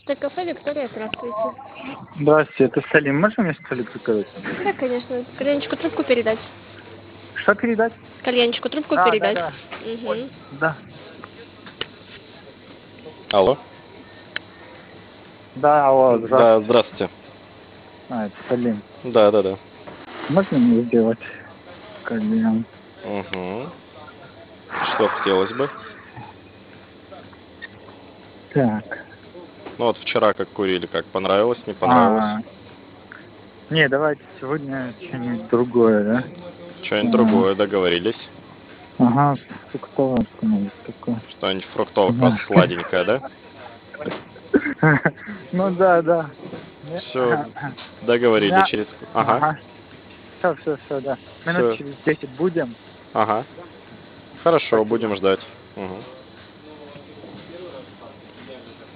Кафе Виктория, здравствуйте. Здравствуйте, это Салим. Можно мне столик заказать? Да, конечно. Кальянчику трубку передать. Что передать? Кальянчику трубку Да, да, передать. да. Угу. Да. Алло. Да, алло, здравствуйте. Да, здравствуйте. Это Салим. Да. Можно мне сделать кальян? Угу. Что хотелось бы? Так. Ну вот вчера как курили, как понравилось, не понравилось? Не, давайте сегодня что-нибудь другое, да? Что-нибудь другое, договорились. Ага, фруктовое что-нибудь такое. Что-нибудь фруктовое, Да. сладенькое, да? Ну да. Все, договорились через... Ага, Ага. Все, да. Минут все, через 10 будем. ага. Хорошо, Спасибо. будем ждать. Угу.